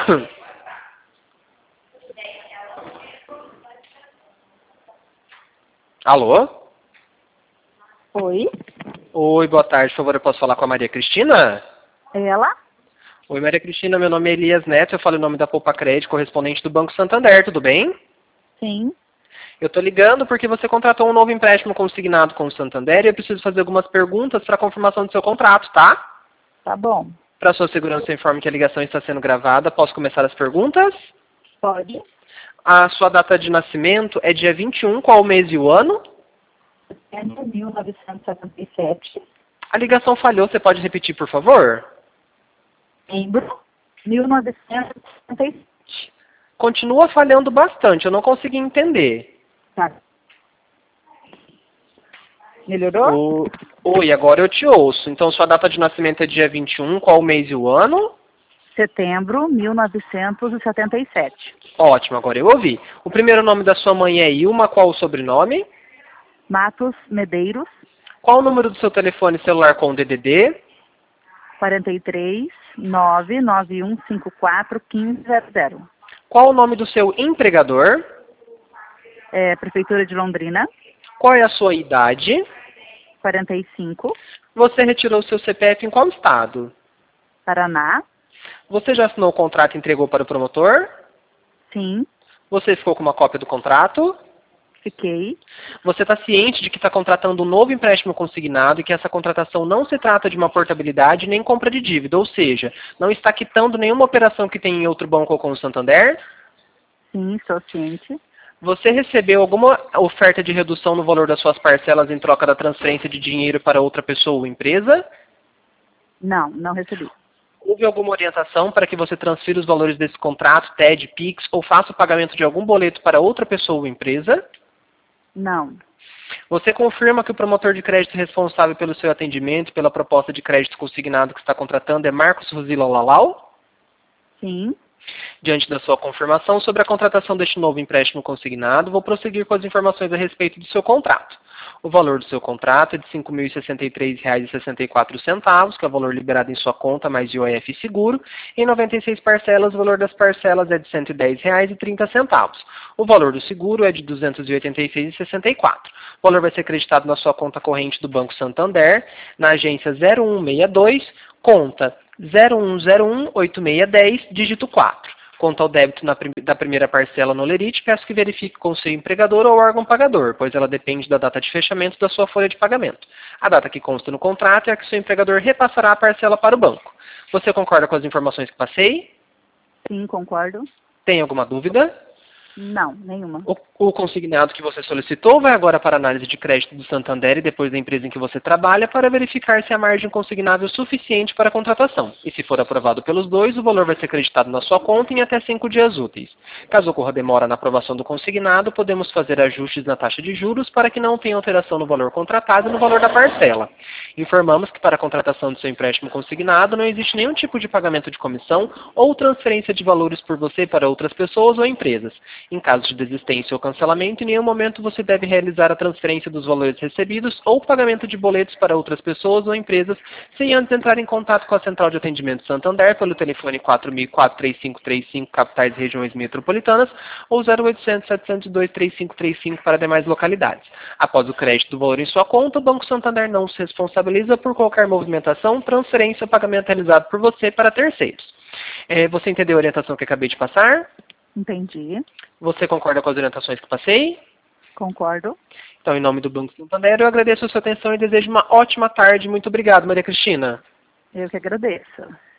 Alô? Oi? Oi, boa tarde. Por favor, eu posso falar com a Maria Cristina? Ela? Oi, Maria Cristina. Meu nome é Elias Neto. Eu falo em nome da Poupa Crédito, correspondente do Banco Santander. Tudo bem? Sim. Eu estou ligando porque você contratou um novo empréstimo consignado com o Santander e eu preciso fazer algumas perguntas para confirmação do seu contrato, tá? Tá bom. Para sua segurança, eu informo que a ligação está sendo gravada. Posso começar as perguntas? Pode. A sua data de nascimento é dia 21, qual o mês e o ano? É de 1977. A ligação falhou, você pode repetir, por favor? Setembro 1977. Continua falhando bastante, eu não consegui entender. Tá. Melhorou? Oi, agora eu te ouço. Então, sua data de nascimento é dia 21, qual o mês e o ano? Setembro 1977. Ótimo, agora eu ouvi. O primeiro nome da sua mãe é Ilma, qual o sobrenome? Matos Medeiros, Qual o número do seu telefone celular com o DDD? 43 99154 1500. Qual o nome do seu empregador? Prefeitura de Londrina, Qual é a sua idade? 45, Você retirou seu CPF em qual estado? Paraná, Você já assinou o contrato e entregou para o promotor? sim, Você ficou com uma cópia do contrato? fiquei, Você está ciente de que está contratando um novo empréstimo consignado e que essa contratação não se trata de uma portabilidade nem compra de dívida, ou seja, não está quitando nenhuma operação que tem em outro banco ou com o Santander? sim, sou ciente, Você recebeu alguma oferta de redução no valor das suas parcelas em troca da transferência de dinheiro para outra pessoa ou empresa? não recebi, Houve alguma orientação para que você transfira os valores desse contrato, TED, PIX, ou faça o pagamento de algum boleto para outra pessoa ou empresa? não, Você confirma que o promotor de crédito responsável pelo seu atendimento e pela proposta de crédito consignado que está contratando é Marcos Rosila Lalau? sim, Diante da sua confirmação sobre a contratação deste novo empréstimo consignado, vou prosseguir com as informações a respeito do seu contrato. O valor do seu contrato é de R$ 5.063,64, que é o valor liberado em sua conta, mais IOF e seguro. Em 96 parcelas, o valor das parcelas é de R$ 110,30. O valor do seguro é de R$ 286,64. O valor vai ser acreditado na sua conta corrente do Banco Santander, na agência 0162, conta 01018610, dígito 4. Quanto ao débito da primeira parcela no Lerite, peço que verifique com o seu empregador ou órgão pagador, pois ela depende da data de fechamento da sua folha de pagamento. A data que consta no contrato é a que seu empregador repassará a parcela para o banco. Você concorda com as informações que passei? sim, concordo, Tem alguma dúvida? não, nenhuma, O consignado que você solicitou vai agora para a análise de crédito do Santander e depois da empresa em que você trabalha para verificar se a margem consignável é suficiente para a contratação. E se for aprovado pelos dois, o valor vai ser acreditado na sua conta em até 5 dias úteis. Caso ocorra demora na aprovação do consignado, podemos fazer ajustes na taxa de juros para que não tenha alteração no valor contratado e no valor da parcela. Informamos que para a contratação do seu empréstimo consignado não existe nenhum tipo de pagamento de comissão ou transferência de valores por você para outras pessoas ou empresas. Em caso de desistência ou cancelamento, em nenhum momento você deve realizar a transferência dos valores recebidos ou pagamento de boletos para outras pessoas ou empresas sem antes entrar em contato com a Central de Atendimento Santander pelo telefone 4004-3535, capitais e regiões metropolitanas, ou 0800-702-3535 para demais localidades. Após o crédito do valor em sua conta, o Banco Santander não se responsabiliza por qualquer movimentação, transferência ou pagamento realizado por você para terceiros. Você entendeu a orientação que acabei de passar? entendi, Você concorda com as orientações que passei? concordo, Então, em nome do Banco Santander, eu agradeço a sua atenção e desejo uma ótima tarde. Muito obrigado, Maria Cristina. eu que agradeço.